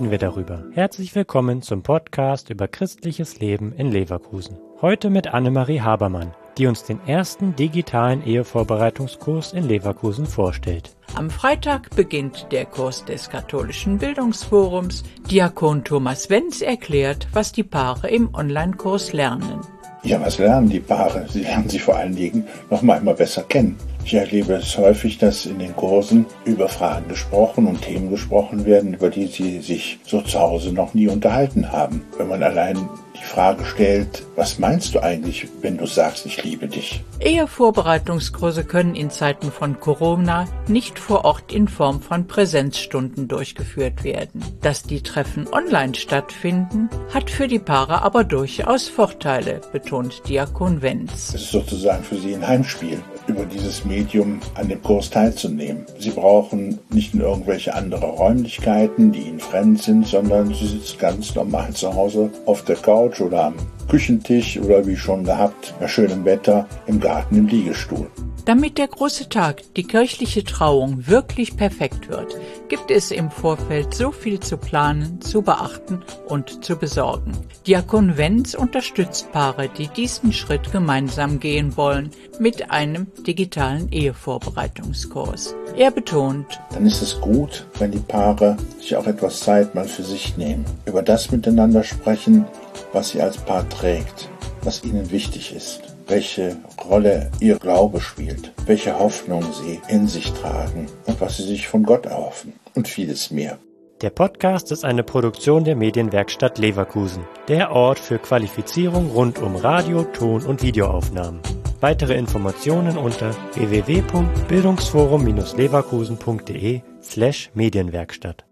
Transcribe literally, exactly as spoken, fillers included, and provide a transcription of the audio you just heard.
reden wir darüber. Herzlich willkommen zum Podcast über christliches Leben in Leverkusen. Heute mit Annemarie Habermann, die uns den ersten digitalen Ehevorbereitungskurs in Leverkusen vorstellt. Am Freitag beginnt der Kurs des Katholischen Bildungsforums. Diakon Thomas Wenz erklärt, was die Paare im Online-Kurs lernen. Ja, was lernen die Paare? Sie lernen sich vor allen Dingen noch mal immer besser kennen. Ich erlebe es häufig, dass in den Kursen über Fragen gesprochen und Themen gesprochen werden, über die sie sich so zu Hause noch nie unterhalten haben. Wenn man allein die Frage stellt, was meinst du eigentlich, wenn du sagst, ich liebe dich? Ehevorbereitungskurse können in Zeiten von Corona nicht vor Ort in Form von Präsenzstunden durchgeführt werden. Dass die Treffen online stattfinden, hat für die Paare aber durchaus Vorteile, betont Diakon Wenz. Es ist sozusagen für sie ein Heimspiel, über dieses Medium an dem Kurs teilzunehmen. Sie brauchen nicht nur irgendwelche andere Räumlichkeiten, die ihnen fremd sind, sondern sie sitzen ganz normal zu Hause auf der Couch oder am Küchentisch oder wie schon gehabt, bei schönem Wetter im Garten im Liegestuhl. Damit der große Tag, die kirchliche Trauung, wirklich perfekt wird, gibt es im Vorfeld so viel zu planen, zu beachten und zu besorgen. Diakon Wenz unterstützt Paare, die diesen Schritt gemeinsam gehen wollen, mit einem digitalen Ehevorbereitungskurs. Er betont: Dann ist es gut, wenn die Paare sich auch etwas Zeit mal für sich nehmen, über das miteinander sprechen, was sie als Paar trägt, was ihnen wichtig ist, welche Rolle ihr Glaube spielt, welche Hoffnung sie in sich tragen und was sie sich von Gott erhoffen und vieles mehr. Der Podcast ist eine Produktion der Medienwerkstatt Leverkusen, der Ort für Qualifizierung rund um Radio-, Ton- und Videoaufnahmen. Weitere Informationen unter w w w punkt bildungsforum Bindestrich leverkusen punkt de slash Medienwerkstatt.